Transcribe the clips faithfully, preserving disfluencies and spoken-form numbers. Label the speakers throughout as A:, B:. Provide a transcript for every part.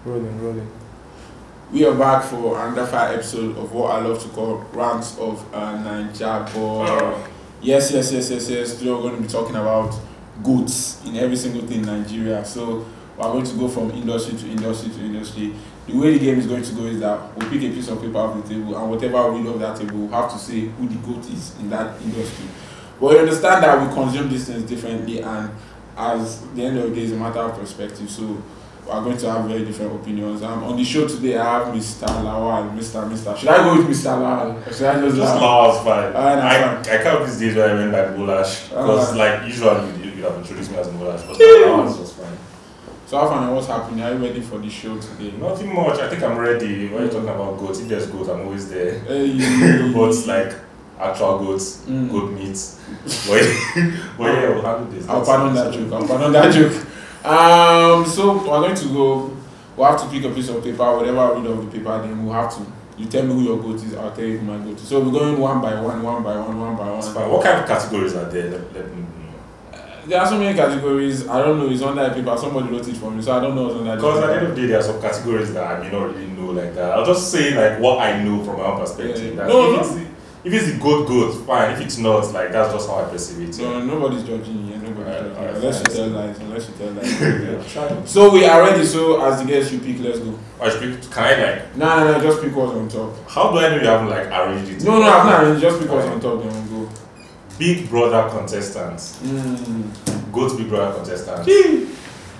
A: Rolling, rolling.
B: We are back for another five episode of what I love to call Ranks of uh, Ninja. But yes, yes, yes, yes, yes. Today we're going to be talking about goats in every single thing in Nigeria. So we're going to go from industry to industry to industry. The way the game is going to go is that we'll pick a piece of paper off the table, and whatever we read off that table, we'll have to say who the goat is in that industry. But you understand that we consume these things differently, and as the end of the day is a matter of perspective. So we are going to have very different opinions. Um, on the show today, I have Mister Lawal, Mister Mister Should I go with Mister Lawal? Or should I just
C: Just Lawal's fine.
B: Alright,
C: I,
B: that's
C: I can't these days when I went by Bolash. Because,
B: Alright.
C: like, usually you, you have introduced me as Bolash, but Lawal's just fine.
B: So, how far what's happening? Are you ready for the show today?
C: Nothing much. I think I'm ready. When you're talking about goats, if there's goats, I'm always there.
B: Hey.
C: But, like, actual goats,
B: Mm.
C: goat meat. But, but yeah, we'll handle this.
B: I'll
C: That's
B: pardon
C: it.
B: that joke. I'll pardon that joke. Um, so we're going to go. We'll have to pick a piece of paper, whatever I read of the paper, then we'll have to. You tell me who your goat is, I'll tell you who my goat is. So we're going one by one, one by one, one by
C: That's
B: one.
C: fine. What kind of categories are there? Let, let me know.
B: There are so many categories. I don't know. It's under the paper. Somebody wrote it for me, so I don't know what's under the
C: Because at the
B: paper.
C: end of the day, there are some categories that I may not really know like that. I'll just say like what I know from my own perspective.
B: Yeah.
C: That
B: No,
C: if,
B: no.
C: It's, the- if it's the good good, fine. If it's not, like that's just how I perceive it.
B: No, nobody's judging you. Nobody's
C: Alright,
B: judging you.
C: alright,
B: Unless you
C: fine.
B: tell lies. Unless you tell lies.
C: Yeah, try.
B: So we are ready. So as the guest, you pick. Let's go.
C: I speak. Can I like?
B: No, no, no. Just pick what's on top.
C: How do I know you haven't like arranged it?
B: No, no, I'm not. arranged. Just pick what's on top. Then we'll go.
C: Big Brother contestants.
B: Mm.
C: Go to Big Brother contestants.
B: Gee.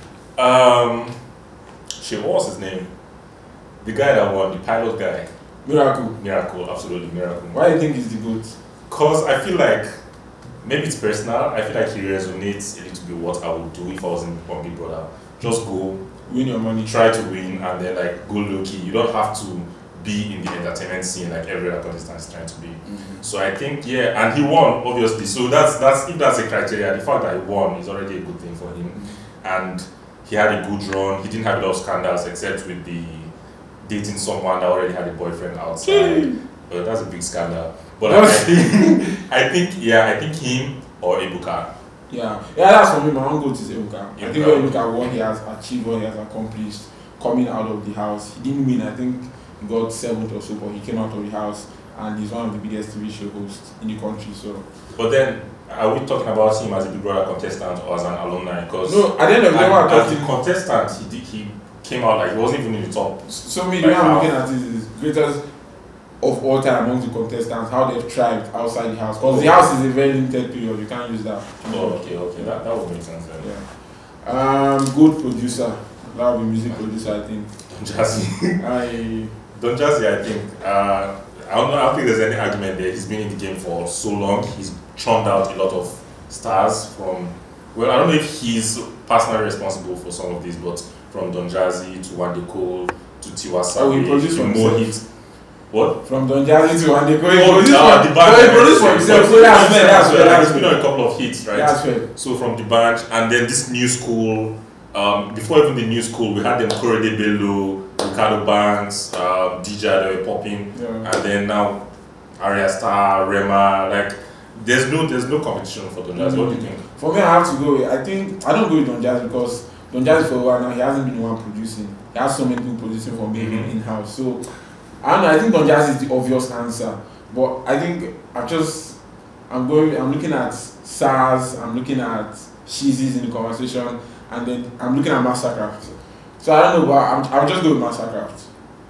C: Um, shit. What was his name? The guy that won, the pilot guy.
B: Miracle.
C: Miracle, absolutely miracle.
B: Why do you think he's the goat?
C: Cause I feel like maybe it's personal. I feel like he resonates a little bit what I would do if I was in on Big Brother. Just go,
B: Win your money.
C: try to win, and then like go low key. You don't have to be in the entertainment scene like every other contestant is trying to be.
B: Mm-hmm.
C: So I think yeah, and he won obviously. So that's that's if that's a criteria, the fact that he won is already a good thing for him. And he had a good run. He didn't have a lot of scandals except with the dating someone that already had a boyfriend outside. But that's a big scandal. But like, I think I think yeah, I think him or Ebuka.
B: Yeah, yeah, that's for me. My own goat is Ebuka. I think
C: Ebuka.
B: when you look at what he has achieved, what he has accomplished, coming out of the house, he didn't win. I think he got seventh or so, but he came out of the house and he's one of the biggest T V show hosts in the country. So
C: But then are we talking about him as a Big Brother contestant or as an alumni? Because
B: no, at the end of the day, what I'm
C: as a
B: talking.
C: contestant, he did, he came out like he wasn't even in the top.
B: So me, the way
C: Like
B: I'm
C: how?
B: looking at it is greatest of all time amongst the contestants, how they've thrived outside the house. Because the house is a very limited period. You can't use that.
C: Oh, okay, okay, that, that would make sense then.
B: Yeah. Um, good producer. That would be music producer, I think.
C: Don Jazzy.
B: I
C: Don Jazzy, I think. Uh, I don't know. I don't think there's any argument there. He's been in the game for so long. He's churned out a lot of stars from. Well, I don't know if he's personally responsible for some of these, but from Don Jazzy to Wande Cole to Tiwa
B: Oh, he
C: Savage
B: produced
C: to
B: for
C: Mo
B: himself.
C: Hit. What?
B: from Don Jazzy to Wande Cole. He
C: Oh,
B: produced
C: uh,
B: for-
C: the band.
B: but he produced for himself. So that's fair. That's fair.
C: Like,
B: That's
C: he's been on
B: fair.
C: a couple of hits, right?
B: That's fair.
C: So from the band, and then this new school. Um, before even the new school, we had them Korede Bello, Ricardo Banks, um, D J they were popping,
B: Yeah.
C: and then now Arya Star, Rema. Like, there's no there's no competition for Don Jazzy. What do you think?
B: For me, I have to go with, I think, I don't go with Don Jazzy because Don Jazzy for a while now, he hasn't been the one producing. He has so many people producing for me
C: Mhm.
B: in-house. So, I don't know, I think Don Jazzy is the obvious answer. But I think I'm just, I'm going, I'm looking at SARS, I'm looking at Shizzy's in the conversation, and then I'm looking at Mastercraft. So I don't know, but I'm, I'll just go with Mastercraft.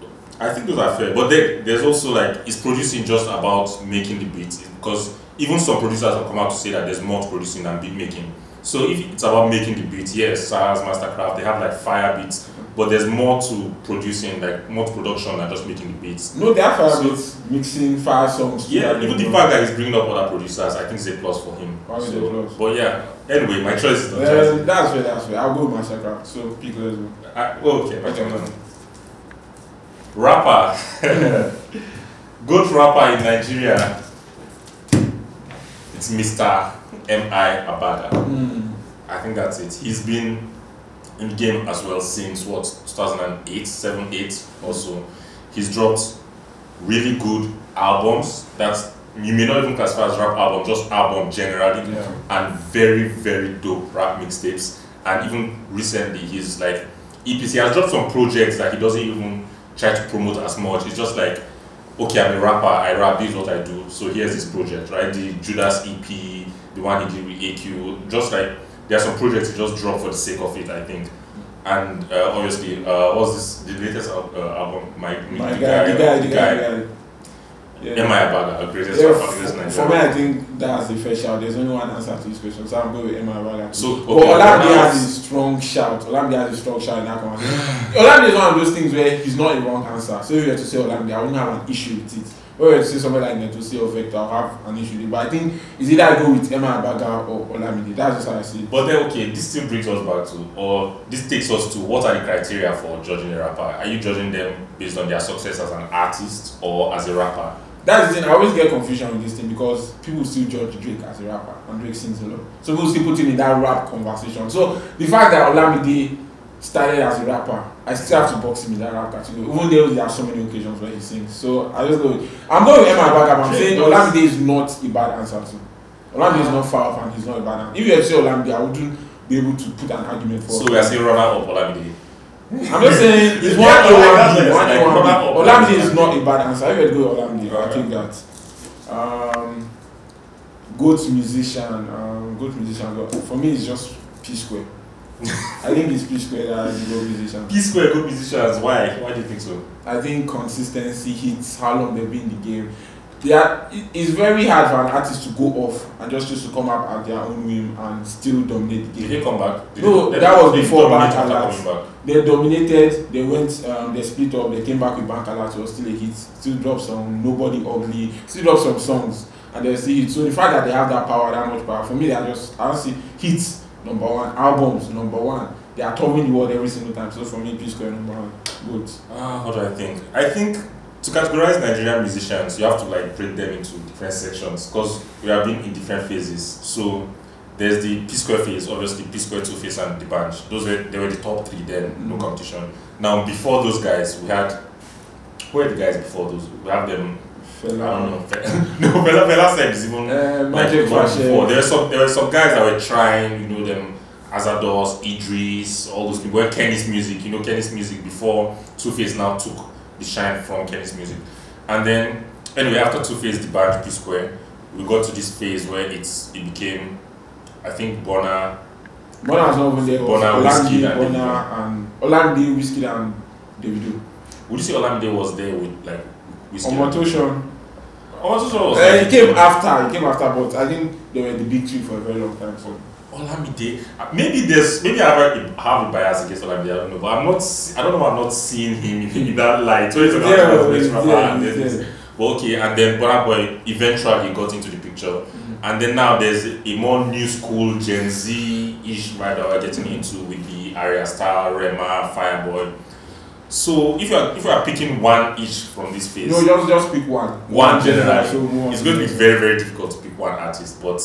C: I think those are fair, but then there's also like it's producing just about making the beats because even some producers have come out to say that there's more to producing than beat making. So if it's about making the beats, yes, SARS, Mastercraft, they have like fire beats, but there's more to producing, like more to production than just making the beats.
B: No, they have fire
C: So-
B: beats, mixing fire songs.
C: Yeah, even the fact that he's bringing up other producers, I think is a plus for him.
B: Why is it a
C: So,
B: plus?
C: but yeah, anyway, my choice is Don
B: Uh,
C: Jazzy.
B: that's fair, that's fair. I'll go with Mastercraft. So pick let's go.
C: I, oh, okay,
B: Okay.
C: okay. Rapper. Good rapper in Nigeria. It's Mister M I Abaga.
B: Mm.
C: I think that's it. He's been in the game as well since what two thousand eight, seven, eight or so. He's dropped really good albums. That's you may not even classify as rap album, just album generally,
B: Yeah.
C: and very very dope rap mixtapes. And even recently, he's like E Ps. He has dropped some projects that he doesn't even try to promote as much. It's just like, okay, I'm a rapper, I rap, this is what I do. So here's this project, right? The Judas E P, the one he did with A Q, just like there are some projects he just dropped for the sake of it, I think. And uh, obviously, uh, what's this? The latest al- uh, album, my,
B: My
C: the
B: guy, the guy, the guy, the guy.
C: Am I a bagger? Greatest
B: Yeah,
C: rapper, greatest
B: for,
C: Nigerian
B: for me, I
C: rapper.
B: think that's the first shout. There's only one answer to this question, so I'm going with Emma Abaga.
C: So,
B: But
C: okay,
B: Olamide
C: now-
B: has a strong shout. Olamide has a strong shout in that conversation. Olamide is one of those things where he's not a wrong answer. So if you were to say Olamide, I wouldn't have an issue with it. If you were to say somebody like Netosi or Vector, I'll have an issue with it. But I think it's either I go with Emma Abaga or Olamide. That's just how I see it.
C: But then, okay, this still brings us back to, or this takes us to, what are the criteria for judging a rapper? Are you judging them based on their success as an artist or as a rapper?
B: That's the thing. I always get confusion with this thing because people still judge Drake as a rapper and Drake sings a lot. So people still put him in that rap conversation. So the fact that Olamide started as a rapper, I still have to box him in that rap category. Even though there are so many occasions where he sings. So I just go with, I'm going with Emma Abaga, but I'm saying Olamide is not a bad answer too. Olamide is not far off and he's not a bad answer. If you had to say Olamide, I wouldn't be able to put an argument for.
C: So we are saying runner up Olamide.
B: I'm just saying it's one
C: Yeah,
B: A
C: like,
B: one
C: that's
B: B.
C: like-
B: One
C: like
B: A one
C: runner up,
B: B. Olamide is
C: Olamide.
B: not a bad answer. If you had to go with Olamide, I'll
C: Okay.
B: take that. Um, goat musician. Um, goat musician. go- For me, it's just P Square. I think it's P Square that is the goat musician.
C: P Square, good musicians. Why? Why do you think so?
B: I think consistency, hits, how long they've been in the game. They are, it- it's very hard for an artist to go off and just choose to come up at their own whim and still dominate the
C: Did
B: game.
C: they come back? Did
B: No,
C: they,
B: that was
C: they
B: before
C: dominate
B: Bank
C: after
B: Alert.
C: coming back.
B: They dominated, they went, um, they split up, they came back with Bank Alert, it was still a hit, still dropped some Nobody Ugly, still dropped some songs, and they still hit. So the fact that they have that power, that much power, for me, they are just, I don't see hits, number one, albums, number one. They are touring the world every single time, so for me, P Square, number one, good.
C: Ah, what do I think? I think to categorize Nigerian musicians, you have to like break them into different sections because we have been in different phases. So there's the P Square phase, obviously P Square, Two Face, and the Bunch. Those were they were the top three then, no
B: Mm.
C: competition. Now before those guys, we had who were the guys before those? We have them. I don't know. no, Fela Fela said is even
B: Uh,
C: like
B: Magic
C: long
B: Fashion.
C: before. There were some there were some guys that were trying, you know them. Azados, Idris, all those people. When Kenny's music, you know, Kenny's music before Two Face now took the shine from Kenny's music. And then, anyway, after Two Face, the band P Square, we got to this phase where it's it became, I think, Burna.
B: Burna was not even there.
C: Burna,
B: Olamide,
C: Wizkid, and
B: Burna, and Olamide, Wizkid, and Davido.
C: Would you say Olamide was there with like Wizkid?
B: Omotosho.
C: Omotosho was
B: Uh,
C: there.
B: he came after, he came after, but I think they were the big three for a very long time. So.
C: Olamide. uh, Maybe there's maybe I have a, have a bias against Olamide. I don't know, but I'm not. se- I don't know. why I'm not seeing him in that light. So it's
B: Yeah,
C: about
B: yeah,
C: the next
B: yeah,
C: rapper,
B: yeah,
C: and then
B: yeah.
C: this- But okay, and then Burna Boy eventually got into the picture, and then now there's a more new school Gen Z-ish right that we're getting into with the Arya Star, Rema, Fireboy. So if you are if you are picking one each from this phase,
B: No, just just pick one.
C: one general,
B: So move on
C: it's
B: to
C: going to
B: the
C: be
B: next.
C: very very difficult to pick one artist, but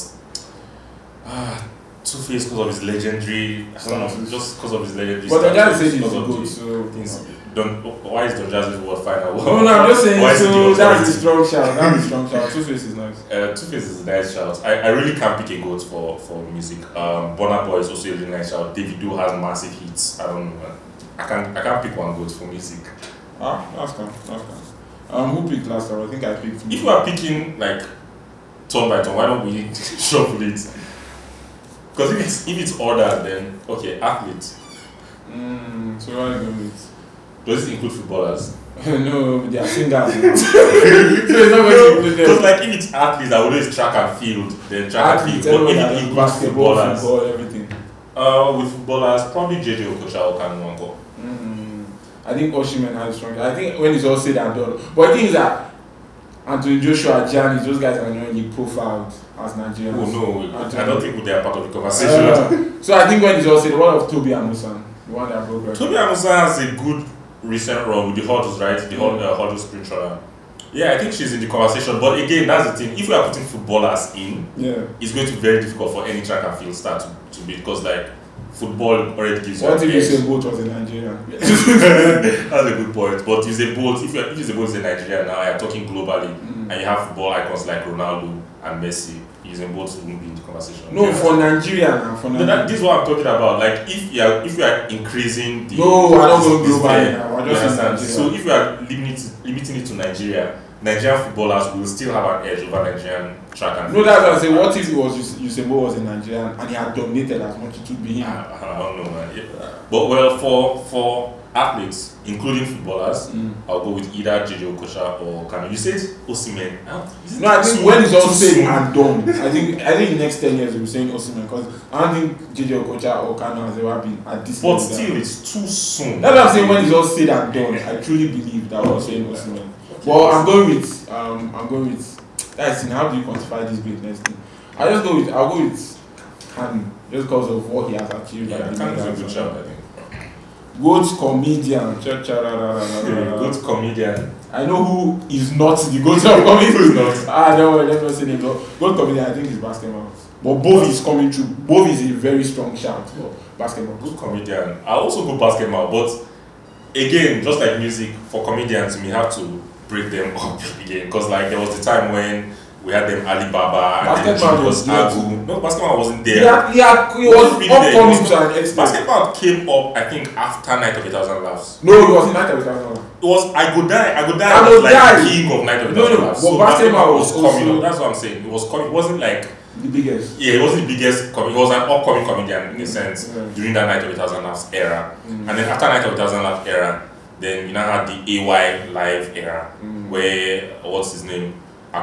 C: ah, Two Face because of his legendary, I don't know, just because of his legendary.
B: But Don Jazzy
C: status,
B: said he's
C: because of
B: good,
C: the
B: so.
C: things. Don't, why is Don Jazzy's word final?
B: No, no, I'm just saying.
C: Why is it
B: So
C: the
B: that's the
C: authority?
B: strong shout. That's the strong shout. Two Face is nice.
C: Uh, Two Face is a nice shout. I, I really can't pick a goat for, for music. Um, Burna Boy is also a really nice shout. Davido has massive hits. I don't know. Man. I can't I can't pick one goat for music.
B: Ah, that's calm. That's calm. Um, who picked last time? I think I picked.
C: If you are picking like turn by turn, why don't we shuffle it? Because if it's if it's ordered, then okay, athlete.
B: Mm, so what are you going with?
C: Does it include footballers?
B: No, they are singers. now. so it's not going to include
C: Because
B: them.
C: like if it's athletes, I would always track and field, then track
B: Athletes,
C: and field. But
B: everyone
C: if
B: that
C: it
B: does
C: includes
B: basketball,
C: footballers,
B: football, everything.
C: uh, with footballers, probably J J Okocha or Kanu Wanko.
B: Mm, I think Oshiman has strong. I think when it's all said and done. But the thing is that Anthony Joshua, Giannis, those guys are not really profiled as Nigerians.
C: Oh no,
B: Anthony.
C: I don't think they are part of the conversation.
B: Uh, so I think when it's all said, what of Toby Amusan? The one that broke record.
C: Toby Amusan has a good recent run with the hurdles, right? The hud- uh, hurdle sprint runner. Yeah, I think she's in the conversation. But again, that's the thing. If you are putting footballers in,
B: Yeah.
C: it's going to be very difficult for any track and field star to, to be because like football already gives you
B: What
C: an
B: if you
C: edge.
B: say both was a Nigerian?
C: That's a good point. But if the boat, if, you're, if it's a boat in Nigeria now, you're talking globally,
B: Mm.
C: and you have football icons like Ronaldo and Messi, you Usain Bolt won't be in the conversation.
B: No,
C: Yeah.
B: for Nigeria now. For
C: No,
B: Nigeria.
C: that, this is what I'm talking about. Like if you are if you are increasing the
B: No, I don't
C: this-
B: go
C: this
B: global
C: fair,
B: now. I
C: you
B: just in
C: understand?
B: Nigeria.
C: So if you are limiting it, limiting it to Nigeria, Nigerian footballers will still have an edge over Nigerian track and
B: No, that's what I say. What if it was Us- Usain Bolt was a Nigerian and he had dominated as much it would be him?
C: I, I don't know, man. Yeah. But well, for for athletes, including footballers,
B: Mm.
C: I'll go with either J J Okocha or Kanu. You said Osimhen. Ah, is it
B: No, I think
C: too-
B: when it's all
C: too
B: said
C: soon?
B: and done, I think I think in the next ten years we'll be saying Osimhen because I don't think J J Okocha or Kano has ever been at this
C: But
B: level.
C: still, it's too soon.
B: That's what I'm saying. When it's all said and done, I truly believe that we're saying Osimhen. But I'm going with um I'm going with that's how do you quantify this greatness thing? I just go with I'll go with Kanu just because of what he has achieved.
C: Yeah,
B: at the
C: Kanu's a
B: level.
C: good shout, I think.
B: Goat comedian. Cha- cha- ra- ra- ra- ra- ra- ra.
C: Good comedian.
B: I know who is not the goat of comedy.
C: Who is not?
B: Ah, no, let's not say name. But goat comedian, I think is basketball. But both is coming true. Both is a very strong shout for basketball.
C: Good comedian. I also go basketball, but again, just like music, for comedians, we have to break them up again. Because like there was the time when we had them Alibaba and then
B: Basketball
C: Julius
B: was there
C: Agu. No, basketball wasn't there.
B: He had, he had, he
C: It
B: was
C: wasn't really there. It
B: upcoming
C: was
B: to
C: not-
B: an extent.
C: Basketball came up, I think, after Night of a Thousand Laughs.
B: No, he was in night of a thousand.
C: It was I Go Die. I Go Die
B: I
C: was
B: Go
C: like
B: Die.
C: the king of Night of a
B: No,
C: Thousand
B: no,
C: Laughs.
B: but
C: So
B: basketball was
C: coming
B: also-
C: up. That's what I'm saying. It was coming. It wasn't like
B: The biggest.
C: yeah, it wasn't the biggest. Com- it was an upcoming comedian in a sense
B: Yeah.
C: during that Night of a Thousand Laughs era.
B: Mm.
C: And then after Night of a Thousand Laughs era, then you now had the A Y Live era,
B: Mm.
C: where what's his name,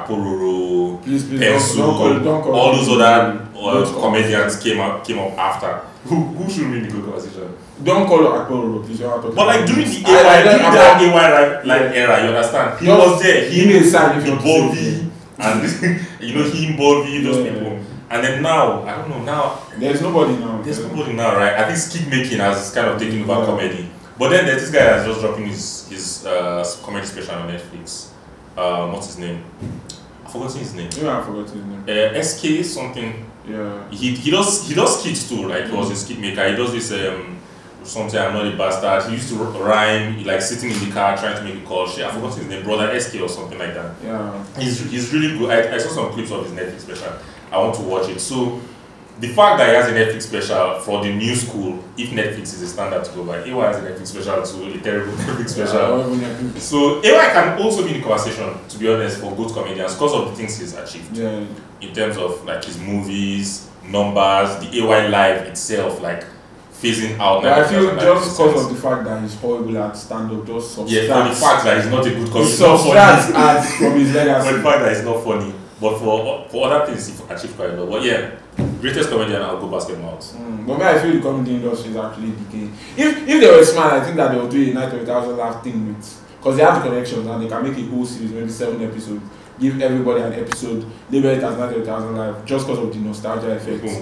C: Apororo,
B: Please, please,
C: Pencil,
B: don't, don't call it, don't call
C: all
B: it.
C: those other
B: Don't
C: uh,
B: call
C: comedians came up came up after. Who who should win the good conversation?
B: it. Don't call it Akporo, please. You're not talking
C: But like
B: about
C: during
B: this.
C: the A Y,
B: I- I-
C: during
B: I'm
C: that
B: not-
C: A Y live, live era, you understand? He
B: Just
C: was there.
B: give me a sign if
C: He
B: you want to say
C: Bobby and you know him, Bobby, those
B: Yeah.
C: people. And then now, I don't know now.
B: There's nobody now.
C: There's nobody now, right? I think skit making has kind of taken over
B: Yeah.
C: comedy. But then there's this guy that's just dropping his his uh, comedy special on Netflix. Um, what's his name? I've forgotten his name.
B: Yeah, I forgot his name.
C: Uh, S K something.
B: Yeah.
C: He he does he does skits too. Like he was a skit maker. He does this um something I'm not a bastard. He used to r- rhyme like sitting in the car trying to make a call. Shit, I forgot his name. Brother S K or something like that.
B: Yeah.
C: He's he's really good. I, I saw some clips of his Netflix special. I want to watch it. So the fact that he has a Netflix special for the new school, if Netflix is a standard to go by, A Y has a Netflix special too, a terrible Netflix special.
B: Yeah.
C: So A Y can also be in the conversation, to be honest, for good comedians because of the things he's achieved
B: Yeah.
C: in terms of like his movies, numbers, the A Y live itself, like phasing out.
B: But I feel
C: like,
B: just because
C: sense.
B: of the fact that he's horrible at stand up, just subtracts.
C: yeah, for the fact that he's not a good
B: he
C: comedian, not
B: subtracts
C: funny.
B: ads from his
C: For the
B: legacy.
C: fact that it's not funny, but for for other things, he achieved quite a lot. But yeah, greatest comedian, I'll go basketball.
B: Mm, but me, I feel the comedy industry is actually decaying. If if they were smart, I think that they will do a night of a thousand laugh thing with, because they have the connections and they can make a whole series, maybe seven episodes, give everybody an episode, label it as night of a thousand laugh, just because of the nostalgia effect.
C: Cool.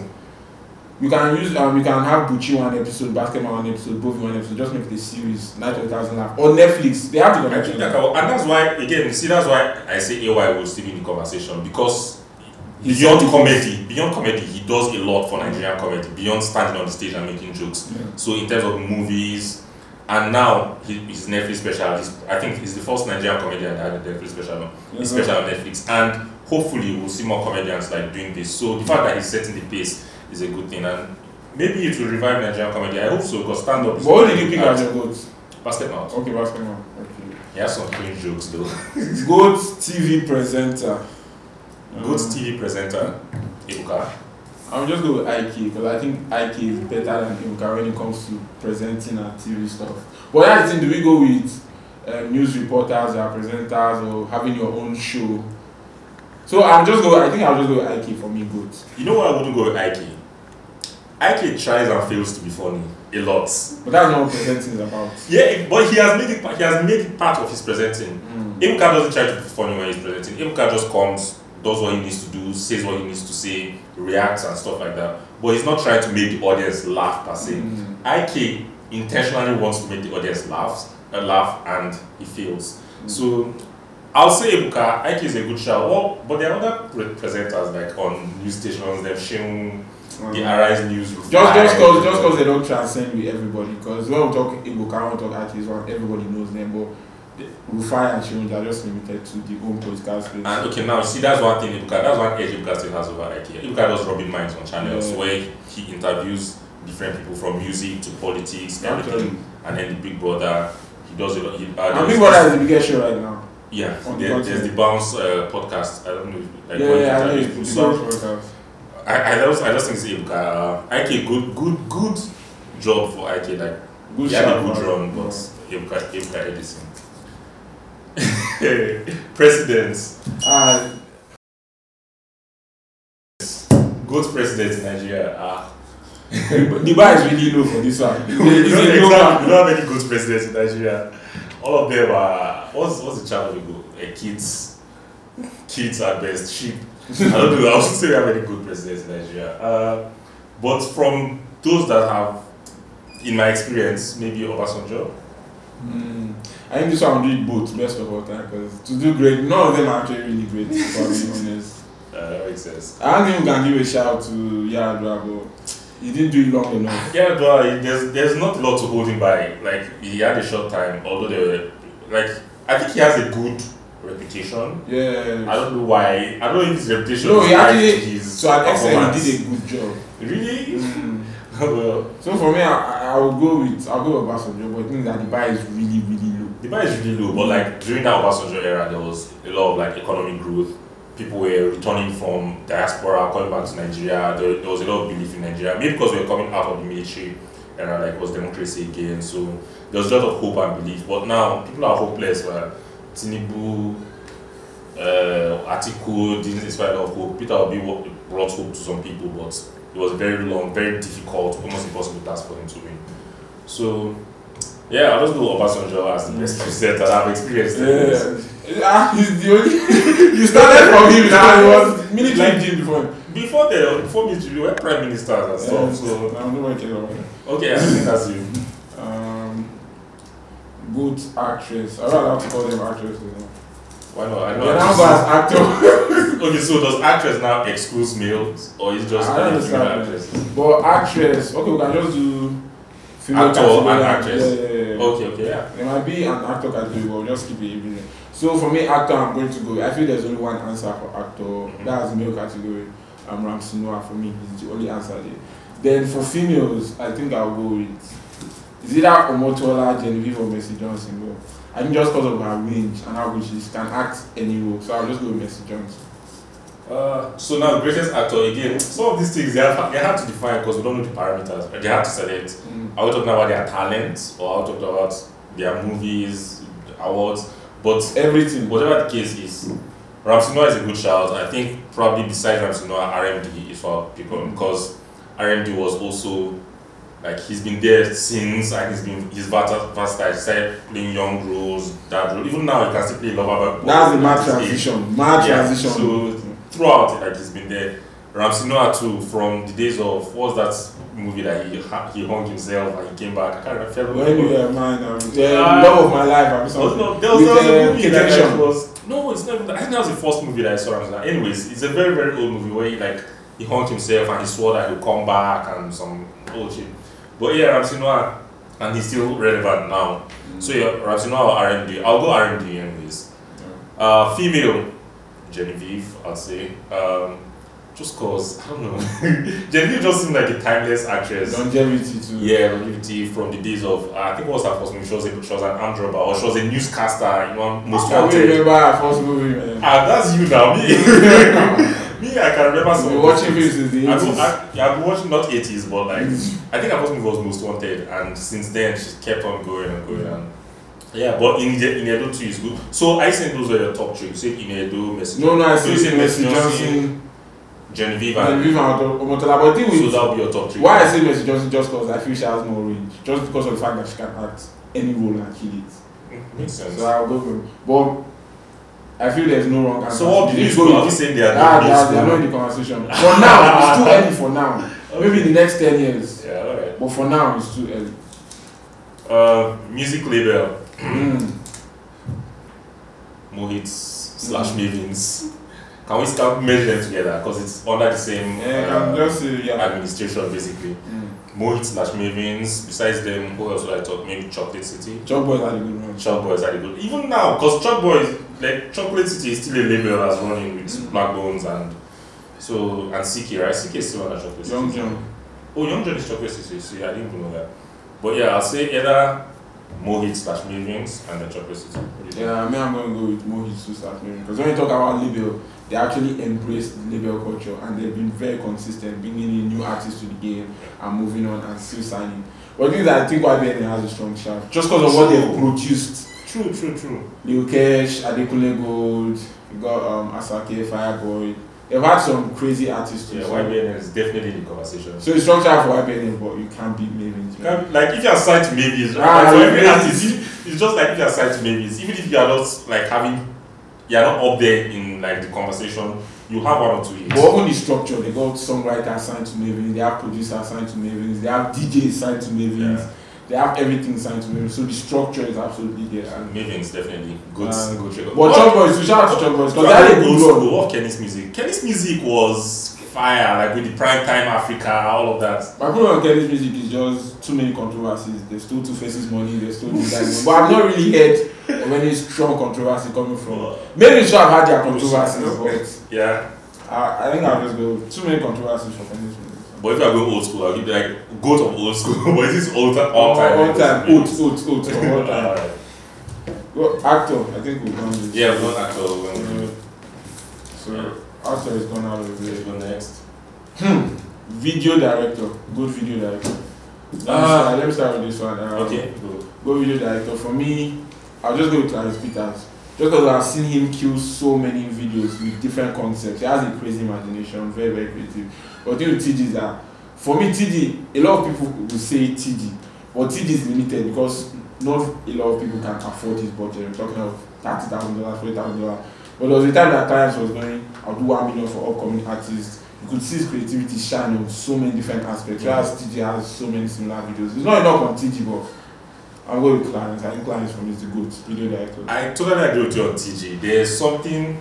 B: You can use um, you can have Bucci one episode, Basketball one episode, Bovi one episode, just make it a series, night of a thousand laugh, or Netflix. They have the
C: I think
B: connections.
C: that can, and that's why again, see that's why I say A Y will still be in the conversation because
B: He's
C: beyond
B: so
C: comedy, beyond comedy, he does a lot for Nigerian comedy. Beyond standing on the stage and making jokes.
B: Yeah.
C: So in terms of movies, and now he, his Netflix special. He's, I think he's the first Nigerian comedian that had a Netflix special. on- His
B: Yeah.
C: special on Netflix, and hopefully we'll see more comedians like doing this. So the fact that he's setting the pace is a good thing, and maybe it will revive Nigerian comedy. I hope so because stand up.
B: But what did you pick as your goat?
C: Basketball.
B: Okay, Basketball. Okay.
C: He has some cringe jokes though.
B: Goat T V presenter.
C: Good
B: Um,
C: T V presenter, Ebuka.
B: I'll just go with I K because I think I K is better than Ibuka when it comes to presenting and T V stuff. But that's the thing, do we go with um, news reporters or presenters or having your own show? So I'm just go. I think I'll just go with I K for me, good.
C: You know what I wouldn't go with I K? I K tries and fails to be funny a lot.
B: But that's not what presenting is about.
C: Yeah, but he has made it. He has made it part of his presenting.
B: Mm.
C: Ebuka doesn't try to be funny when he's presenting. Ebuka just comes, does what he needs to do, says what he needs to say, reacts and stuff like that. But he's not trying to make the audience laugh per se.
B: Mm.
C: I K intentionally wants to make the audience laugh, uh, laugh, and he fails.
B: Mm.
C: So I'll say Ebuka. I K is a good show. Well, but there are other pre- presenters like on news stations, them Sheung, the Arise News.
B: Just just cause just cause they don't transcend with everybody. Because when we talk Ibuka, when we talk I K, is one everybody knows them. But Rufai and Shimon are just limited to the own political space.
C: And okay, now see that's one thing Ibuka, that's one edge Ibuka still has over Ike. Ibuka does rubbing minds on channels
B: Yeah.
C: where he interviews different people from music to politics,
B: Actually.
C: everything, and then the Big Brother. He does a lot. He, uh,
B: And
C: there's
B: Big Brother
C: this-
B: is the biggest show right now.
C: Yeah,
B: on
C: there,
B: the
C: there's the Bounce uh, podcast. I don't know. Like
B: Yeah,
C: when he
B: yeah, I know
C: interviews
B: it's
C: people.
B: the biggest podcast.
C: I, I just I just think it's Ibuka. Uh, Ike good good good job for Ike. Like
B: Good
C: he had a
B: shout,
C: good
B: man.
C: run, but Ibuka Ibuka Edison. Presidents.
B: Ah,
C: Good president in Nigeria. Ah.
B: the bar is really low for this one.
C: we,
B: It's
C: don't,
B: a low
C: exactly,
B: bar.
C: we don't have any good presidents in Nigeria. All of them are what's what's the child we go? Uh, kids, kids at best, sheep. I don't know. I wouldn't say we have any good presidents in Nigeria. Uh, but from those that have, in my experience, maybe Obasanjo.
B: Mm. I think this one will do it both, best of all time, because to do great, none of them are actually really great, for being honest.
C: Uh, that makes sense.
B: I don't think we can give a shout to Yar'Adua, but he didn't do it long enough.
C: Yeah, but there's there's not a lot to hold him by. Like he had a short time, although they were like I think he has a good reputation.
B: Yeah.
C: I don't know why. I don't know if his reputation
B: No,
C: is
B: he
C: tied
B: actually,
C: to his
B: to an extent,
C: performance.
B: he did a good job.
C: Really?
B: Mm.
C: Well,
B: So for me, I, I would go with, I'll go with Obasanjo, but I think that the bar is really, really low.
C: the bar is really low, but like during that Obasanjo era, there was a lot of like economic growth. People were returning from diaspora, coming back to Nigeria. There, there was a lot of belief in Nigeria. Maybe because we were coming out of the military era, like it was democracy again. So there was a lot of hope and belief. But now people are hopeless. Where Tinubu, uh, Atiku didn't inspire a lot of hope. Peter Obi wa- brought hope to some people, but it was very long, very difficult, almost impossible task for him to win. So yeah, I'll just go Obasanjo as the best president that I've experienced.
B: Yeah. Ah, he's the only. You started from him now. He was military
C: Like-
B: gym before.
C: Before the before military, we were prime ministers and stuff.
B: Yeah,
C: So
B: I'm not working on it.
C: okay, I think that's you.
B: Um, good actress. I'm not allowed to call them actresses. You know.
C: Why not? I know.
B: They now
C: actresses-
B: go as actor.
C: Okay, so does actress now exclude males, or is just
B: I don't
C: only female
B: understand.
C: actresses?
B: But actress, okay, we can just do female
C: Actor
B: category
C: and actress.
B: Yeah, yeah, yeah.
C: Okay, okay, yeah.
B: There might be an actor category, but we'll just keep it even. So for me, actor, I'm going to go. I feel there's only one answer for actor.
C: Mhm.
B: That's male category. Um, Ramsey Noah for me is the only answer there. Then for females, I think I'll go with is either Omotola, Genevieve, or Mercy Johnson. But I think just because of her range and how good she is, can act any role. So I'll just go with Mercy Johnson.
C: Uh, so now, greatest actor again. Some of these things they have they have to define because we don't know the parameters. They have to select.
B: Mm.
C: Are we talking about their talent, or are we talking about their movies, awards? But
B: Everything.
C: whatever the case is, Ramsey Noah is a good shout. I think probably besides Ramsey Noah, R M D is for people because R M D was also like he's been there since and he's been he's versatile. versatile. He started playing young roles, dad role. Even now he can still play lover.
B: That's the mad transition. Mad
C: Yeah,
B: transition.
C: so throughout it, like he's been there. Ramsey Noah too, from the days of what was that movie that he ha- he hung himself and he came back. I can't remember.
B: When you were mine, um, the
C: Ah.
B: love of my life. I'm
C: No,
B: sorry.
C: no, there was,
B: With,
C: there was a
B: uh,
C: movie that
B: Ketenshon.
C: like, was no, it's not. Even, I think that was the first movie that I saw. Ramsey Noah. Anyways, it's a very very old movie where he like he hung himself and he swore that he'll come back and some old shit. But yeah, Ramsey Noah, and he's still relevant now. So yeah, Ramsey Noah or R M D. I'll go R M D anyways. Uh, female, Genevieve, I'd say. Um, just cause I don't know. Genevieve just seemed like a timeless actress.
B: Longevity too.
C: Yeah, longevity from the days of uh, I think it was her first movie. She was a, she was an armed robber, or she was a newscaster. You know, Most
B: I
C: Wanted.
B: remember our first movie, man.
C: Ah, that's you now. Me, me, I can remember some.
B: We're
C: of
B: watching
C: those
B: films since the
C: I've been,
B: eighties.
C: I, yeah, I've been watching not eighties, but like I think her first movie was Most Wanted, and since then she's kept on going and going. And yeah, but in Inedo too is good. So I think those are your top three. You said Inedo, Mercy.
B: No, no, I
C: So you
B: say
C: said
B: Mercy Johnson,
C: Genevieve, and
B: Genevieve, and Omotola. But I think
C: so
B: with
C: that'll be your top three.
B: why I say Mercy Johnson just because I feel she has more range, just because of the fact that she can act any role and kill it.
C: Mm, Makes sense.
B: So I'll go for. But I feel there's no wrong answer.
C: So what do you
B: Just
C: go?
B: go
C: Are you
B: with-
C: saying they are
B: Ah,
C: not
B: they are, they are not in the conversation. For now, it's too early for now. Maybe in the next ten years.
C: Yeah, alright.
B: But for now, it's too early.
C: Uh, music label.
B: Mm.
C: Mohits slash Mavins. Can we start measure them together? Because it's under the same
B: Yeah,
C: uh,
B: I'm just uh, yeah.
C: administration basically.
B: Mm.
C: Mohit slash Mavins. Besides them, who else would I talk? Maybe Chocolate City.
B: Chalk Boys had a good run.
C: Chalk Boys had a good. Even now, because Chalk Boys, like Chocolate City is still a label that's running with mm-hmm. Black Bones and so and C K, right? C K is still on Chocolate City.
B: Young John.
C: Oh, Young John is Chocolate City. See, I didn't even know that. But yeah, I'll say either Mohit slash Mavins and then Chocolate City.
B: Yeah, I mean, I'm going to go with Mohit slash Mavins because when you talk about label, they actually embrace the label culture and they've been very consistent, bringing in new artists to the game and moving on and still signing. But the thing is that I think Y B N has a strong shaft just because of what they've produced.
C: True, true, true.
B: Lil Kesh, Adekunle Gold, you got um, Asake, Fireboy. They've had some crazy artists too.
C: Yeah, Y B N is definitely in the conversation.
B: So it's strong shaft for Y B N, but you can't beat Mavins.
C: Can, like if you are signed to Mavins,
B: ah,
C: like for every
B: Mavins.
C: artist, it's just like if you are signed to Mavins, even if you are not like having, you are not up there in like the conversation, you have one or two hits.
B: But even the structure, they got songwriters signed to Mavins, they have producers signed to Mavins, they have D Js signed to Mavins, yeah. They have everything signed to Mavins. So the structure is absolutely there.
C: And Mavins definitely good.
B: Uh,
C: good check.
B: But Chalk Boys, shout out to Chalk Boys because they had a good run.
C: What Kenny's music? Kenny's music was fire, like with the prime time Africa, all of that.
B: My problem with Kenny's music is just too many controversies. There's still Two Faces money, there's still this guy. But I've not really heard of any strong controversy coming from. Maybe sure I've had their controversies, but
C: yeah.
B: I, I think I'll just go too many controversies for Kenny's music.
C: But if I go old school, I'll give you like goat of old school. But is this old time? All time.
B: All time. Old, old, old. All time. Well, actor, I think we've done this.
C: Yeah, we've done actor.
B: Uh, so yeah. Actor is gone out of the way.
C: Go next.
B: Hmm. Video director. Good video director. Let,
C: uh,
B: me start, let me start with this one. Um,
C: okay. Go.
B: Good video director. For me, I'll just go with Clarence Peters. Just because I've seen him kill so many videos with different concepts. He has a crazy imagination, very, very creative. But the thing with T G is that, for me, T G, a lot of people will say T G, but T G is limited because not a lot of people can afford his budget. I'm talking of thirty thousand dollars, forty thousand dollars. But there was a time that Clarence was going, I'll do one million for upcoming artists. You could see his creativity shine on so many different aspects. Whereas T G has so many similar videos. It's not enough on T G, but I'm going with Clarence. I think Clarence for me is the good video director.
C: I totally agree with you on T G. There's something,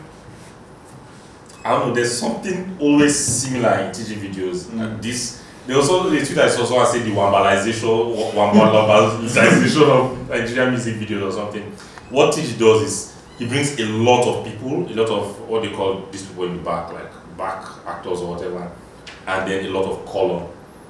C: I don't know, there's something always similar in T G videos. Mm. And this, they also, they tweet that also say the Wambalization, Wambalization of Nigerian music videos or something. What T G does is, he brings a lot of people, a lot of what they call these people in the back, like back actors or whatever, and then a lot of color.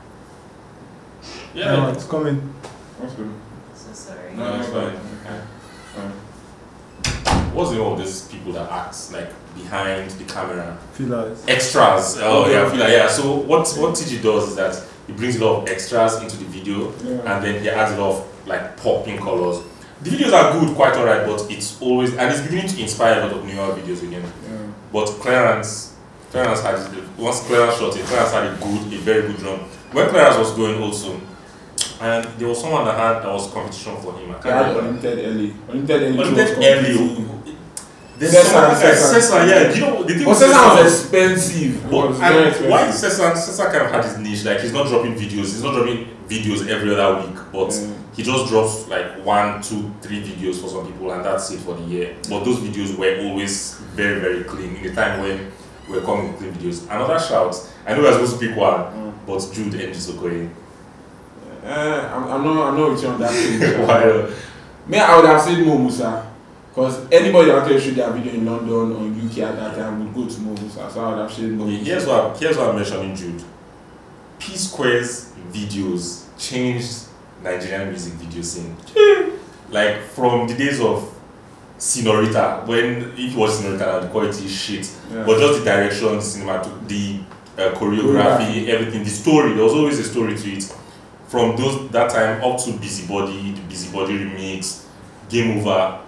A: Yeah, no, it's coming.
B: That's good.
D: So sorry.
C: No, it's fine.
B: Okay. Fine.
C: What's the name of these people that act like behind the camera?
A: Fillers.
C: Extras. Oh
B: okay.
C: yeah, filler. Yeah. So what what T G does is that he brings a lot of extras into the video,
B: Yeah.
C: and then he adds a lot of like popping colors. The videos are good, quite alright, but it's always and it's beginning to inspire a lot of newer videos again.
B: Yeah.
C: But Clarence, Clarence had once Clarence shot it, Clarence had a good, a very good run. When Clarence was going also, and there was someone that had that was competition for him. I
B: They
C: can't
B: had
C: remember.
B: Unlimited Ellie. Unlimited Ellie.
C: Unlimited
B: was
C: Ellie.
B: competing.
C: There's
B: Cesar,
C: someone like
B: Cesar.
C: Cesar, yeah. You know the thing
B: But
C: with
B: Cesar
C: Cesar
B: was expensive. It
C: But
B: was very
C: and
B: expensive.
C: why Cesar, Cesar kind of had his niche, like he's not dropping videos, he's not dropping videos every other week, but
B: Yeah.
C: he just drops like one, two, three videos for some people and that's it for the year. But those videos were always very, very clean in the time when we were coming with clean videos. Another shout, I know we're supposed to pick one,
B: Mm.
C: but Jude Njisokoye.
B: Uh, I'm, I'm not. I'm not with you on that thing.
C: Why?
B: Me, I would have said Mo Musa, because anybody out there shoot their video in London or in U K at that time would go to Mo Musa. So I would have said Mo Musa.
C: Here's what here's what I'm mentioning Jude. P Square's videos changed Nigerian music video scene. Like from the days of Senorita, when it was Senorita, the quality is shit.
B: Yeah.
C: But just the direction, the cinema, the uh, choreography, everything, the story. There was always a story to it. From those that time up to Busybody, the Busybody remix, Game Over.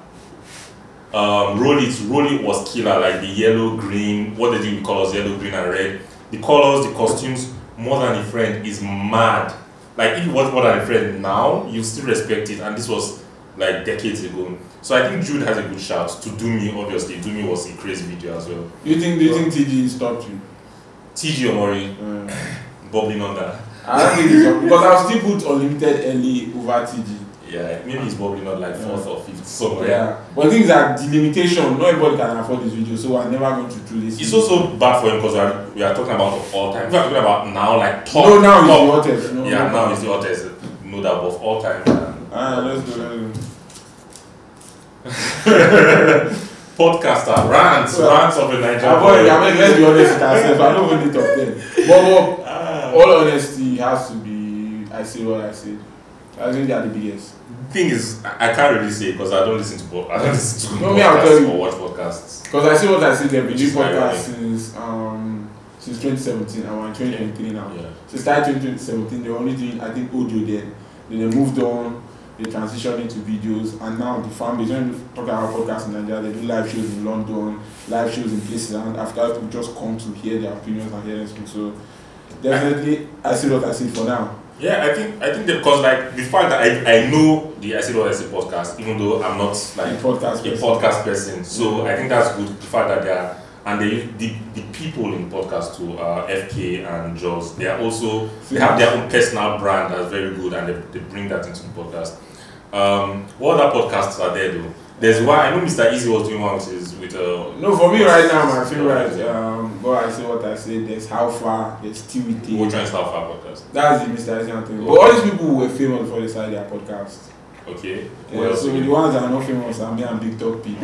C: Um, Roll It, Roll It was killer. Like the yellow, green. What they do with colors, yellow, green, and red. The colors, the costumes. More Than a Friend is mad. Like if you watch More Than a Friend now, you still respect it, and this was like decades ago. So I think Jude has a good shout. To Do Me, obviously, Do Me was a crazy video as well.
B: Do you think? Do you think T G stopped you?
C: T G Omori,
B: Uh,
C: bubbling under.
B: I don't think it's up because I'll still put Unlimited Ellie over T G.
C: Yeah, maybe he's probably not like fourth
B: Yeah.
C: or fifth somewhere.
B: Yeah, but the thing is that the limitation, not everybody can afford this video, so I'm never going to do this.
C: It's also bad for him because we are, we are talking about of all time. We are talking about now, like top.
B: No, now
C: top.
B: he's the hottest. No,
C: Yeah,
B: no.
C: now he's the hottest. No doubt of all time.
B: Ah, let's go, let's go.
C: Podcaster, rants,
B: Well,
C: rants of a Nigerian
B: Avoid,
C: boy.
B: I mean, let's be honest with ourselves. I don't really top ten. But, but
C: Ah.
B: all honesty has to be. I say what I say. I think they are the biggest.
C: Thing is, I I can't really say because I don't listen to pod- I don't listen to
B: No, me, I'll tell
C: podcasts
B: you.
C: or watch podcasts.
B: Because I see what I see. They've been
C: Which
B: doing
C: is ironic.
B: podcasts since um since twenty seventeen, and we're in twenty twenty-three now.
C: Yeah.
B: So started twenty seventeen, they were only doing I think audio then. Then they moved on, they transitioned into videos, and now the fan base, when you talk about podcasts in Nigeria, they do live shows in London, live shows in places, and after people just come to hear their opinions and hear them speak. So definitely, I see what I see for now.
C: Yeah, I think I think that because like the fact that I, I know the I Said What I Said podcast, even though I'm not like
B: A podcast
C: a
B: person.
C: podcast person, so I think that's good. The fact that they are and they the, the people in podcast too, uh, F K and Jaws, they are also they have their own personal brand that's very good, and they, they bring that into the podcast. Um, what other podcasts are there though? There's one I know Mister Easy was doing one with his with uh
B: No, for me right now, my favorite, um, but I say what I say, there's How Far, there's Still With It.
C: Which one is How Far podcast?
B: That's the Mister Asian thing. But
C: Okay.
B: all these people who were famous before they started their podcast.
C: Okay. What
B: Yeah,
C: else
B: so
C: again?
B: the ones that are not famous are me and Big Talk people.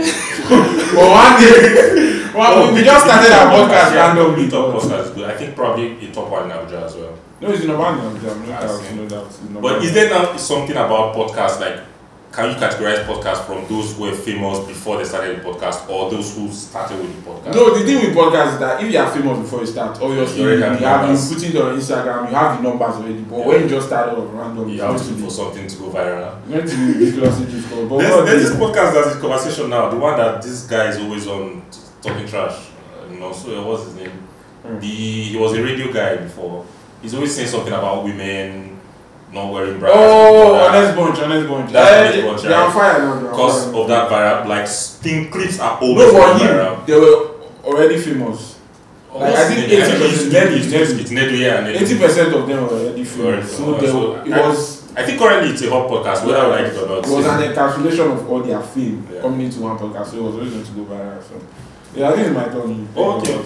B: But one day, well,
C: Oh,
B: we
C: Big
B: just
C: Talk
B: started our
C: podcast,
B: podcast
C: yeah,
B: randomly.
C: Big Talk
B: but-
C: podcast is good. I think probably a top one in Abuja as well.
B: No, it's in a band now, no
C: I
B: doubt,
C: see.
B: no doubt. it's in a
C: But
B: band.
C: is there now something about podcasts like can you categorize podcasts from those who were famous before they started the podcast or those who started with the podcast?
B: No, the thing with podcasts is that if you are famous before you start, obviously
C: You
B: you,
C: already
B: have,
C: have
B: you, have, you
C: numbers.
B: put it on Instagram, you have the numbers already. But
C: Yeah.
B: when you just start off random,
C: You
B: it's
C: have
B: going
C: to
B: to
C: look
B: be
C: for something to go viral.
B: it's going to be ridiculously difficult. But
C: There's,
B: what
C: there's
B: they-
C: this podcast that's in conversation now, the one that this guy is always on t- talking trash. Uh, you know, so uh, what's his name?
B: Hmm.
C: The he was a radio guy before. He's always saying something about women not wearing bras.
B: Oh, honest bunch, honest bunch.
C: That's
B: Eh,
C: Honest Bunch,
B: They're on
C: right?
B: fire now. they're on
C: Because
B: fire.
C: of that viral, like thing clips are always
B: No,
C: going
B: for
C: viral.
B: him, they were already famous. Like, I think eighty percent Nedu, Nedu.
C: It's Nedu, yeah, Nedu.
B: Eighty percent of them were already
C: Very
B: famous. So
C: famous.
B: they,
C: So,
B: were- it
C: I-
B: was
C: I think currently it's a hot podcast, whether I like it or not.
B: it was an encapsulation of all their fame
C: Yeah.
B: coming into one podcast. So it was always going to go viral. So yeah, I think it's my turn.
C: Oh, okay.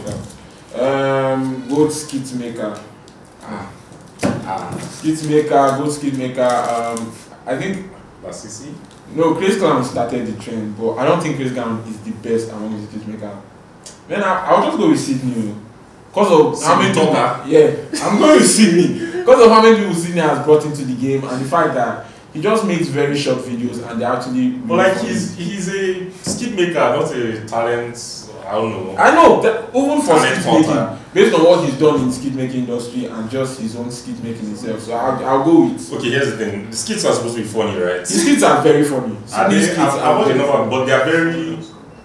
B: Um, Goat Skit Maker.
C: Ah. Ah.
B: Skit Maker, Goat Skit Maker. Um, I think
C: Lasisi?
B: no, Chris Clown started the trend, but I don't think Chris Clown is the best among the skit maker. Then I, I'll just go with Sydney, because of how many
C: Sydney
B: people.
C: Talker?
B: Yeah, I'm going with Sydney because of how many people Sydney has brought into the game, and the fact that he just makes very short videos and they actually.
C: But like he's he's a skit maker, not a talent. I don't know.
B: I know that even for
C: Talent
B: skit making,
C: hunter.
B: based on what he's done in skit making industry and just his own skit making himself, so I'll, I'll go with.
C: Okay, here's the thing. The skits are supposed to be funny, right?
B: His skits are very funny.
C: Are
B: Sydney's
C: they?
B: skits
C: I've,
B: are
C: I've watched a
B: very
C: number,
B: funny.
C: but they are very.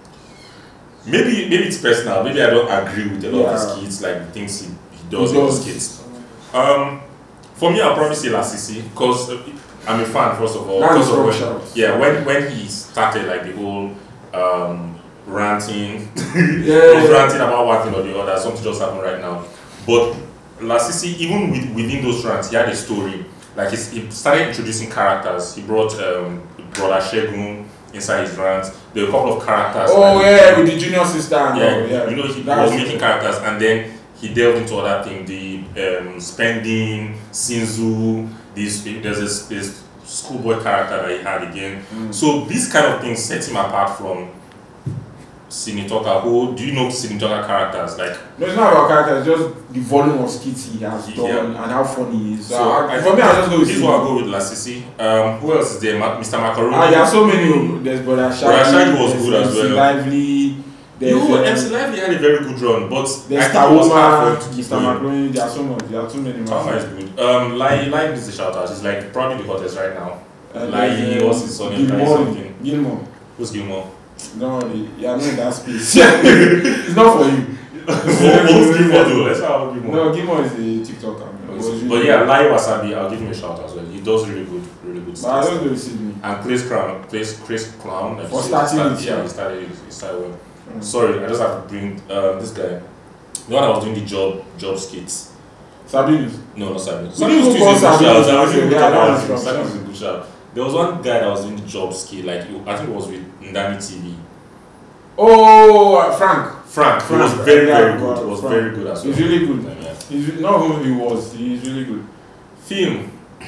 C: Maybe maybe it's personal. Maybe I don't agree with a lot of his
B: Yeah.
C: skits, like the things he, he does
B: He
C: in his
B: does.
C: skits. Um, for me, I'll probably say Lasisi because I'm a fan first of all.
B: That
C: because
B: is
C: of
B: from
C: when,
B: shout.
C: yeah, when when he started like the whole um, ranting, he
B: Yeah.
C: was ranting about one thing or the other. Something just happened right now, but Lasisi, even with, within those rants, he had a story. Like he's, he started introducing characters. He brought um, brother Shegun inside his rants. There were a couple of characters.
B: Oh
C: and-
B: yeah, with the junior sister and
C: yeah,
B: all, yeah.
C: you know, he
B: That
C: was
B: was-
C: making characters, and then he delved into other things, the um, spending, Sinzu, this there's this, this schoolboy character that he had again.
B: Mm.
C: So these kind of things set him apart from Sydney Talker. Who do you know Sydney Talker characters? Like
B: No, it's not about character, it's just the volume of skits he has
C: Yeah.
B: done and how funny he is. So,
C: so,
B: I,
C: I
B: for me, I just go with
C: this
B: Sydney.
C: one I'll go with Lasisi. Um, who else is there? Ma- Mister Macaroni.
B: Ah, there are so many. There's Brother Shaggy.
C: Brother Shaggy was
B: there's
C: good as
B: M C
C: well.
B: Lively. There's
C: No,
B: um,
C: M C Lively had a very good run, but I
B: there's
C: think it was hard for him
B: Tawoma,
C: to keep
B: Mister
C: going.
B: Macaroni. There are so much. There are too many.
C: Tawoma is good. Um, Lai Lai is the shout out. He's like probably the hottest right now.
B: Uh,
C: Lai,
B: there's, um,
C: what's his surname? Lai
B: Gilmore.
C: something.
B: Gilmore.
C: Who's Gilmore?
B: Don't worry. You are not in that space. It's not for you.
C: Who's Gilmore though? Let's have Gilmore.
B: No, Gilmore is a TikToker. man. It was
C: But
B: really
C: yeah,
B: good.
C: Lai Wasabi, I'll give him a shout out as well. He does really good, really good
B: But I
C: stuff.
B: don't go with Sydney.
C: And Chris Crown, Chris Chris Clown. like
B: For
C: you said,
B: starting
C: start-
B: it,
C: yeah,
B: yeah.
C: he started. He started well.
B: Mm.
C: Sorry, I just have to bring um, this guy. The one that was doing the job job skits.
B: Sabinus.
C: No, not Sabine.
B: We didn't
C: Sabine
B: go
C: is a
B: for
C: good shout.
B: Sabine.
C: Sabine is a good
B: Yeah, that
C: shout.
B: was from
C: Sabine is a
B: Sabine.
C: good shout. There was one guy that was in the job skill, like I think it was with Ndani T V.
B: Oh, uh, Frank.
C: Frank. Frank. He was very, very good. He was Frank. very good as well.
B: He's really good. Yeah. He's not who he was. He's really good.
C: Film.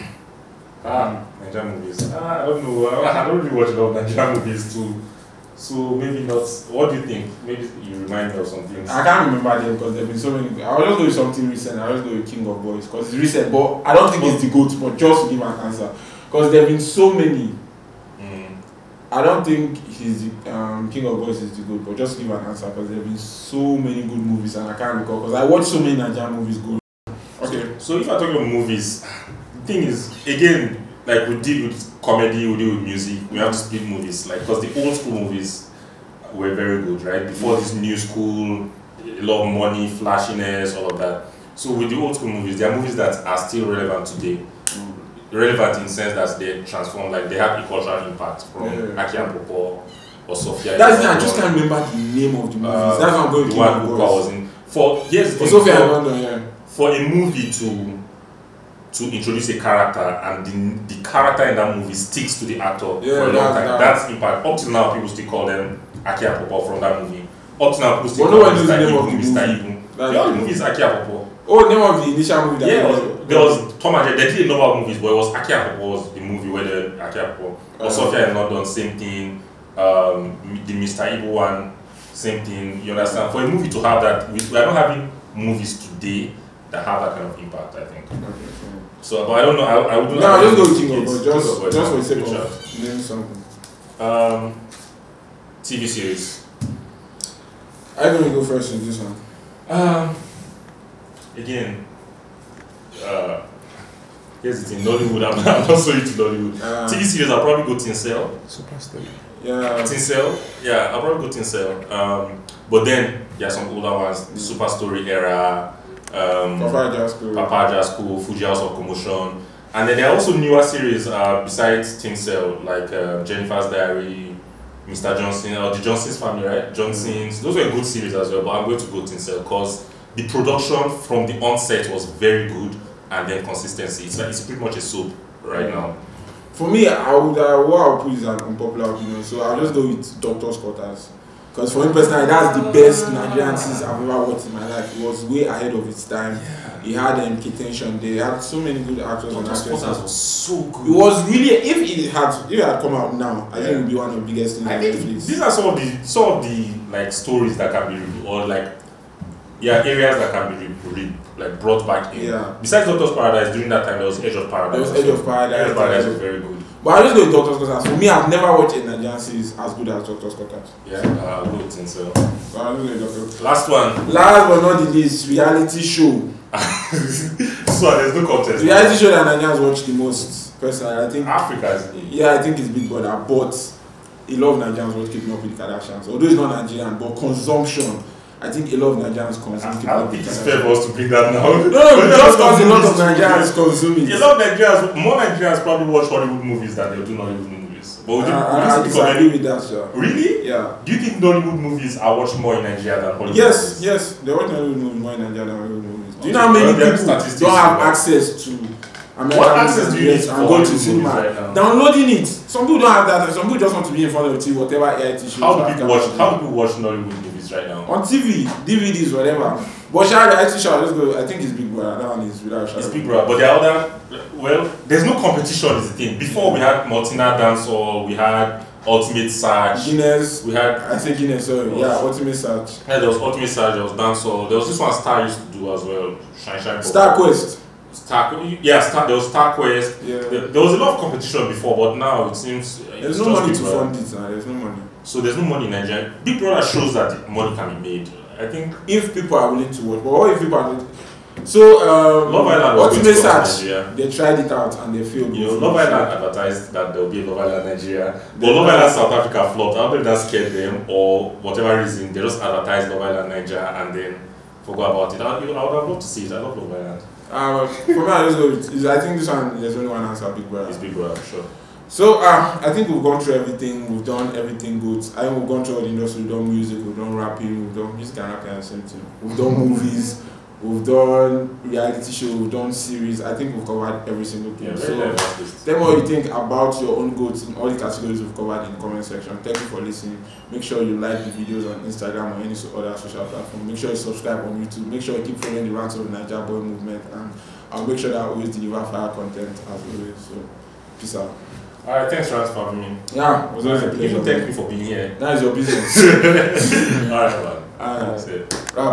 C: Ah, Nigerian movies. Ah, I don't know. I don't really watch a lot of Nigerian movies too. So maybe not. What do you think? Maybe you remind me of some things.
B: I can't remember them because there've been so many. I'll just go with something recent. I'll just go with King of Boys because it's recent. But I don't think but, it's the GOAT. But just to give an answer, because there've been so many. Mm. I don't think he's the um, King of Boys is the GOAT. But just to give an answer because there've been so many good movies and I can't recall because I watched so many Nigerian movies. Go. Okay.
C: So, so if I'm talking about movies, the thing is again. Like we did with comedy, we did with music, we have to split movies. Like, because the old school movies were very good, right? Before this new school, a lot of money, flashiness, all of that. So with the old school movies, there are movies that are still relevant today. Mm. Relevant in the sense that they transform, like they have a cultural impact from yeah. Aki and Popo or Sophia.
B: That's it, I just can't remember the name of the movies. Uh, That's what I'm going to
C: the one Popo was in. For, yes,
B: for Sophia and London, yeah.
C: For a movie to to introduce a character and the, the character in that movie sticks to the actor
B: yeah,
C: for a long
B: that,
C: time.
B: That.
C: That's impact. Up till now, people still call them Aki and Popo from that movie. Up till now, people still
B: well,
C: call
B: no
C: them
B: Mister Ibu,
C: Mister Ibu. The other movie is Aki and Popo.
B: Oh, name of the initial movie that
C: yeah, was, there was Tom and Jerry. They did a number of movies, but it was Aki and Popo was the movie where the Aki and Popo. Or uh, Sophia in London, same thing. Um, the Mister Ibu one, same thing. You understand? For a movie to have that, we, we are not having movies today that have that kind of impact, I think.
B: Okay.
C: So, but I don't know. I, I would.
B: No, I just go with King of Boys. Just, just, just for the sake of name something.
C: Um, T V series.
B: I'm gonna go first in this one.
C: Um, again, uh, here's the thing. Nollywood. I'm, I'm not so into Nollywood. Uh, T V series. I'll probably go Tinsel.
B: Superstar. Yeah.
C: Tinsel. Yeah, I'll probably go Tinsel. Um, but then there are some older ones. The Super Story era. Um,
B: Papa Aja School,
C: Papa Aja School, Fuji House of Commotion, and then there are also newer series uh, besides Tinsel, like uh, Jennifer's Diary, Mister Johnson, or the Johnson's Family, right? Johnson's. Those were good series as well, but I'm going to go Tinsel because the production from the onset was very good, and then consistency. It's like it's pretty much a soap right now.
B: For me, I would uh, what I would put is an unpopular opinion, so I'll just go with Doctor Scotters. Because for him personally, that's the best Nigerian series I've ever watched in my life. It was way ahead of its time. Yeah. He had um, K-Tension. They had so many good actors and actresses.
C: Doctor was so good.
B: It was really, if it had, if it had come out now, I yeah. think it would be one of the biggest things.
C: I think these are some of the some of the like stories that can be or like yeah areas that can be re, re, like brought back in.
B: Yeah.
C: Besides Doctor's Paradise, during that time there was Edge of Paradise.
B: There was Edge of Paradise.
C: Edge of Paradise was very good.
B: But I just go with Doctor Scotters. For me, I've never watched a Nigerian series as good as Doctor Scotters.
C: Yeah, uh, I would think so.
B: So I don't know Doctor
C: Last one.
B: Last but not the least, reality show.
C: So there's no contest.
B: Reality show that Nigerians watch the most. Personally, I think
C: Africa is.
B: Yeah, I think it's Big Brother, but a lot of Nigerians watch Keeping Up with the Kardashians. Although it's not Nigerian, but consumption. I think a lot of Nigerians consume Keeping Up with the Kardashians.
C: It's fair for us to bring that now.
B: No, no, just because a lot of Nigerians consume it.
C: A lot of Nigerians, more Nigerians probably watch Hollywood movies than they do Nollywood movies. But would you,
B: uh,
C: would you
B: I disagree with that, sir.
C: Really?
B: Yeah.
C: Do you think Nollywood movies are watched more in Nigeria than Hollywood
B: yes,
C: movies?
B: Yes, yes. They watch Nollywood movies more in Nigeria than Hollywood movies. Do you know how many people don't have access to American
C: what access do you need
B: and go to cinema?
C: Right
B: downloading it. Some people don't have that. Some people just want to be in front of the T V, whatever A I T shows.
C: How do people watch? How do people watch Nollywood movies right now?
B: On T V, D V Ds, whatever. But shall I T show? Let's go. I think it's Big Brother. That one is without shadow.
C: It's Big Brother, but there are other. Well, there's no competition. Is the thing. Before we had Martina Dancehall, we had Ultimate Search.
B: Guinness.
C: We had.
B: I say Guinness. Sorry. Yeah, Ultimate Search.
C: Yeah, there was Ultimate Search. There was Dancehall. There was this one Star used to do as well. Shine Shine.
B: Star Quest.
C: Star, yeah, Star, there was Star Quest.
B: Yeah.
C: There, there was a lot of competition before, but now it seems
B: there's no money to fund it. Now. There's no money.
C: So there's no money in Nigeria. Big Brother shows that money can be made. I think
B: if people are willing to watch, but what if people are not? So um,
C: Love Island was
B: Ultimate Search, they tried it out and they failed.
C: You know, Love Island advertised that there will be a Love Island Nigeria, but Love Island South Africa flopped. I don't know if that scared them or whatever reason. They just advertised Love Island Nigeria and then forgot about it. I, I would have loved to see it. I love Love Island.
B: Um, for me, I just go with, I think this one, there's only one answer, Big Brother.
C: It's Big Brother, sure.
B: So, uh, I think we've gone through everything, we've done everything good. I think we've gone through all the industry, we've done music, we've done rapping, we've done music and rapping and the same thing. We've done movies, we've done reality show, we've done series. I think we've covered every single thing.
C: Yeah,
B: so
C: very diverse list.
B: tell me what you think about your own goats in all the categories we've covered in the comment section. Thank you for listening. Make sure you like the videos on Instagram or any so- other social platform. Make sure you subscribe on YouTube. Make sure you keep following the ranks of the Naija Boy movement, and I'll make sure that I always deliver fire content as always. So peace out.
C: Alright, thanks Rance for having me.
B: Yeah, it was always a
C: You
B: pleasure.
C: didn't thank me for being here.
B: That is your business.
C: Alright, man.
B: Alright.
C: That's it.
B: Right.